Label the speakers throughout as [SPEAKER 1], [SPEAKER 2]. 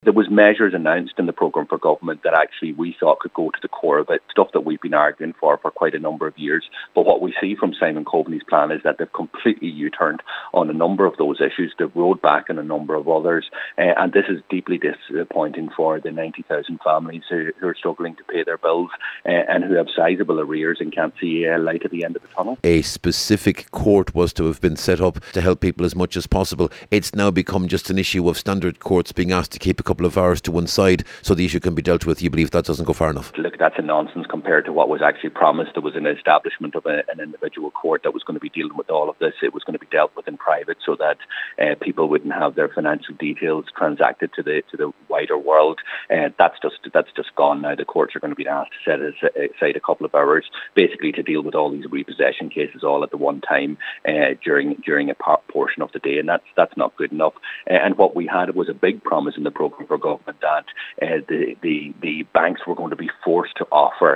[SPEAKER 1] There was measures announced in the programme for government that actually we thought could go to the core of it, stuff that we've been arguing for quite a number of years. But what we see from Simon Coveney's plan is that they've completely U-turned on a number of those issues. They've rolled back on a number of others. And this is deeply disappointing for the 90,000 families who are struggling to pay their bills and who have sizable arrears and can't see a light at the end of the tunnel.
[SPEAKER 2] A specific court was to have been set up to help people as much as possible. It's now become just an issue of standard courts being asked to keep a couple of hours to one side so the issue can be dealt with. You believe that doesn't go far enough?
[SPEAKER 1] Look, that's a nonsense compared to what was actually promised. There was an establishment of an individual court that was going to be dealing with all of this. It was going to be dealt with in private so that people wouldn't have their financial details transacted to the wider world. That's just gone now. The courts are going to be asked to set aside a couple of hours basically to deal with all these repossession cases all at the one time during a portion of the day, and that's not good enough. And what we had was a big promise in the programme for government that the banks were going to be forced to offer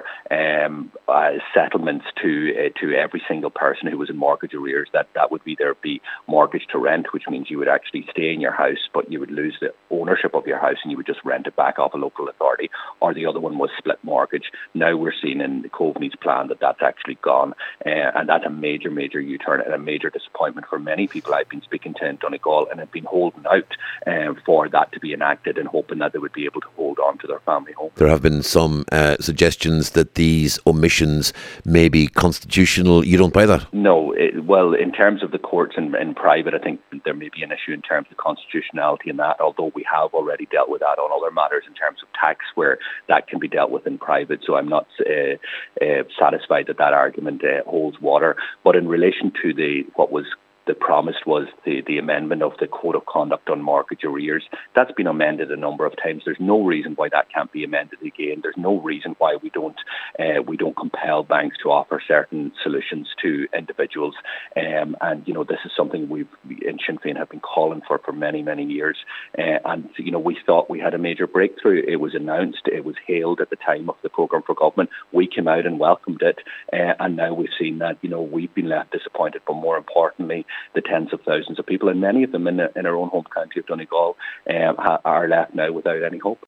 [SPEAKER 1] settlements to every single person who was in mortgage arrears. That would either be mortgage to rent, which means you would actually stay in your house, but you would lose the ownership of your house and you would just rent it back off a local authority, or the other one was split mortgage. Now we're seeing in Coveney's plan that that's actually gone, and that's a major U-turn and a major disappointment for many people I've been speaking to in Donegal, and have been holding out for that to be enacted and hoping that they would be able to hold on to their family home.
[SPEAKER 2] There have been some suggestions that these omissions may be constitutional. You don't buy that?
[SPEAKER 1] No. Well, in terms of the courts in private, I think there may be an issue in terms of constitutionality in that, although we have already dealt with that on other matters in terms of tax where that can be dealt with in private. So I'm not satisfied that argument holds water. But in relation to what was the promise was the amendment of the Code of Conduct on mortgage arrears. That's been amended a number of times. There's no reason why that can't be amended again. There's no reason why we don't compel banks to offer certain solutions to individuals. And this is something we in Sinn Féin have been calling for many years. And we thought we had a major breakthrough. It was announced. It was hailed at the time of the programme for government. We came out and welcomed it. And now we've seen that we've been left disappointed. But more importantly, the tens of thousands of people, and many of them in our own home county of Donegal, are left now without any hope.